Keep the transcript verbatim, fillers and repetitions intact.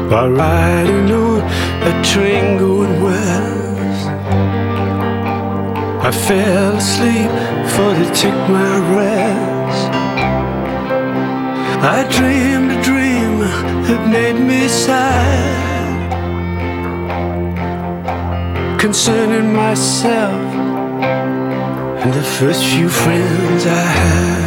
While riding on a train going west, I fell asleep for to take my rest. I dreamed a dream that made me sad, concerning myself and the first few friends I had.